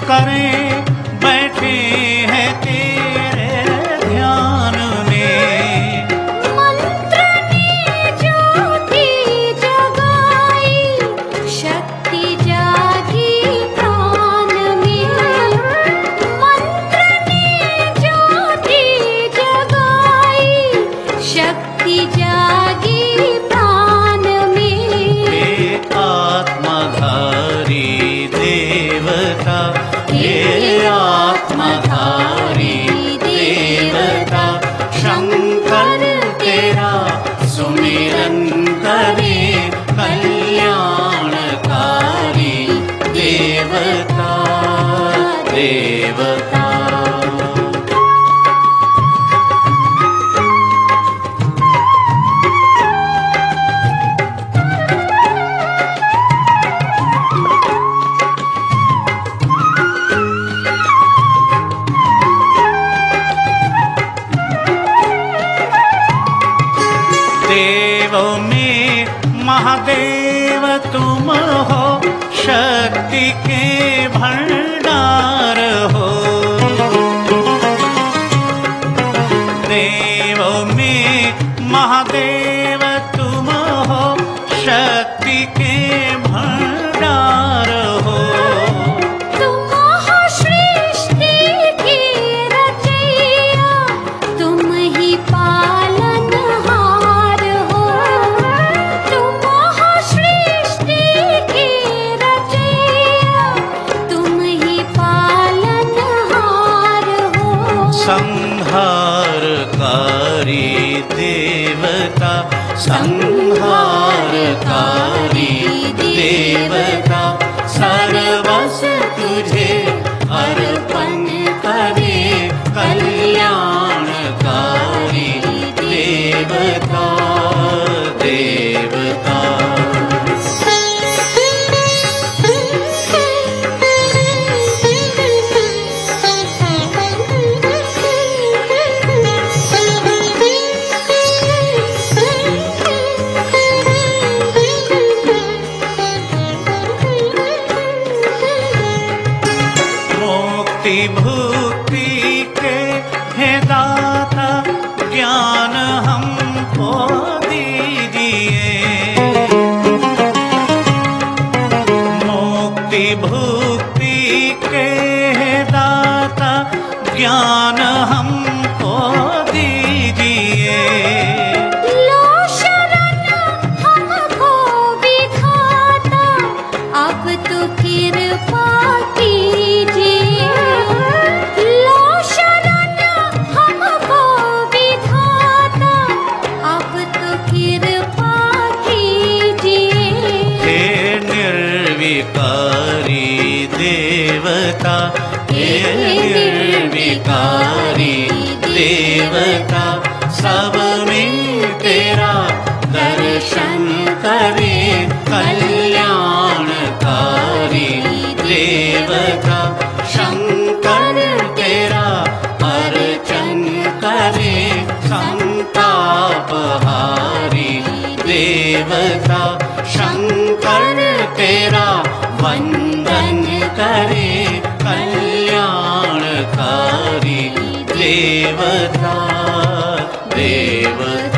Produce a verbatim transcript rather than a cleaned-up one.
करें बैठे हैं तेरे ध्यान में। मंत्र ने ज्योति जगाई, शक्ति जागी प्राण में। मंत्र ने ज्योति जगाई, शक्ति जागी प्राण में। हे आत्मधारी देवता, हे आत्मधारी देवता, शंकर तेरा सुमिरन करे कल्याणकारी देवता देवता। देवों में महादेव तुम हो, शक्ति के भंडार हो। देवों में महादेव तुम हो, शक्ति के भंडार हो। तुम हो सृष्टि की रचैया, तुम ही पालनहार हो। तुम हो सृष्टि की रचैया, तुम ही पालनहार हो। संहारकारी देवता, संहारकारी देवता, सर्वस्व तुझे अर्पण करे कल्याणकारी देवता देवता। मुक्ति भुक्ति के हे दाता, ज्ञान हमको दीजिए। मुक्ति भुक्ति के हे दाता, ज्ञान हमको दीजिए। लो शरण हमको विधाता, अब तो कृपा कीजिए। लो शरण हमको विधाता, अब तो कृपा कीजिए। हे निर्विकारी देवता, हे निर्विकारी देवता, सब में तेरा दर्शन करे कल्याणकारी देवता। शंकर तेरा अर्चन करे संतापहारी देवता। शंकर तेरा वंदन करे कल्याणकारी देवता देवता।